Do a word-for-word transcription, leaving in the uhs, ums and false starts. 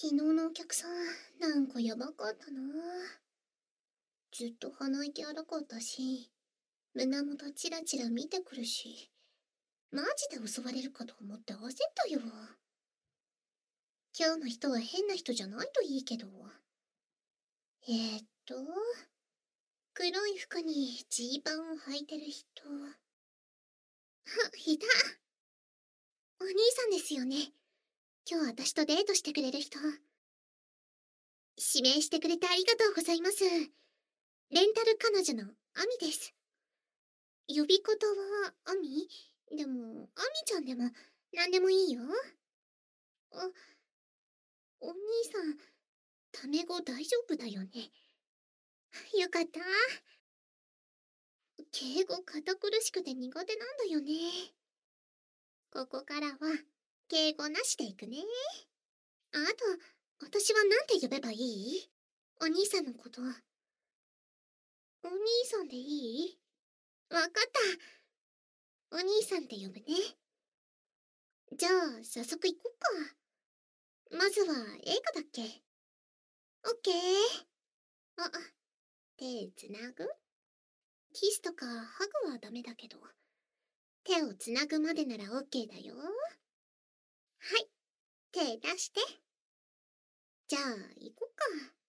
昨日のお客さん、なんかやばかったな。ずっと鼻息荒かったし、胸元チラチラ見てくるし、マジで襲われるかと思って焦ったよ。今日の人は変な人じゃないといいけど。えー、っと、黒い服にジーパンを履いてる人。あ、いた。お兄さんですよね。今日私とデートしてくれる人。指名してくれてありがとうございます。レンタル彼女のアミです。呼び方はアミでも、アミちゃんでも何でもいいよ。あ、お兄さん、タメ語大丈夫だよね。よかった。敬語堅苦しくて苦手なんだよね。ここからは、敬語なしでいくね。あと、私はなんて呼べばいい？お兄さんのこと。お兄さんでいい？わかった。お兄さんって呼ぶね。じゃあ、早速行こっか。まずは映画だっけ？オッケー。あ、手つなぐ？キスとかハグはダメだけど、手をつなぐまでならオッケーだよ。はい、手出して。じゃあ、行こっか。